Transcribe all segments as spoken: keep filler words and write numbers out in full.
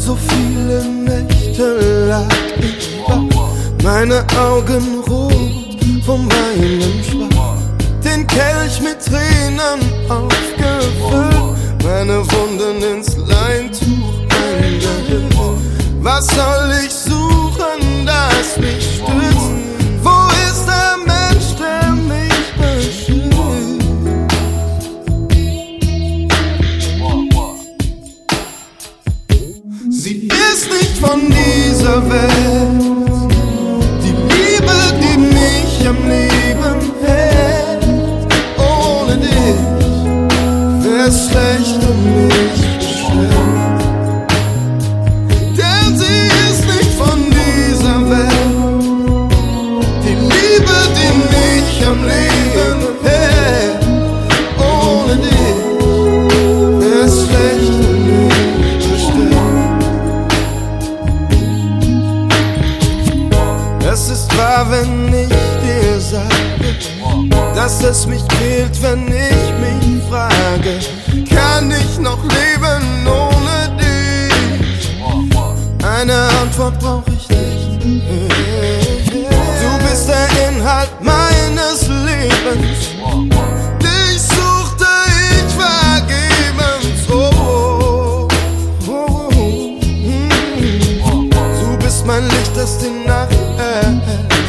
so viele Nächte lag ich wach, meine Augen rot vom Weinen schwach, den Kelch mit Tränen aufgefüllt, meine Wunden ins Leintuch eingehüllt. Was soll ich suchen, das mich stützt? Wo ist der Mensch, der mich beschützt? Sie ist nicht von dieser Welt, die Liebe, die mich am Leben hält. Ohne dich wär's schlecht um mich bestellt. Denn sie ist nicht von dieser Welt, die Liebe, die mich am Leben hält. Ohne dich wär's schlecht um mich bestellt. Es ist wahr, wenn ich dir sage, dass es mich quält, wenn ich mich frage, kann ich noch leben ohne dich? Eine Antwort brauch ich nicht. Du bist der Inhalt meines Lebens, dich suchte ich vergebens. Oh, oh, oh, mm. Du bist mein Licht, das die Nacht erhält.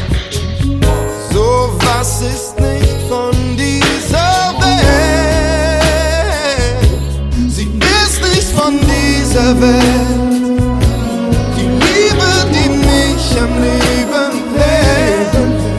So was ist nicht von dieser Welt. Sie ist nicht von dieser Welt, die Liebe, die mich am Leben hält.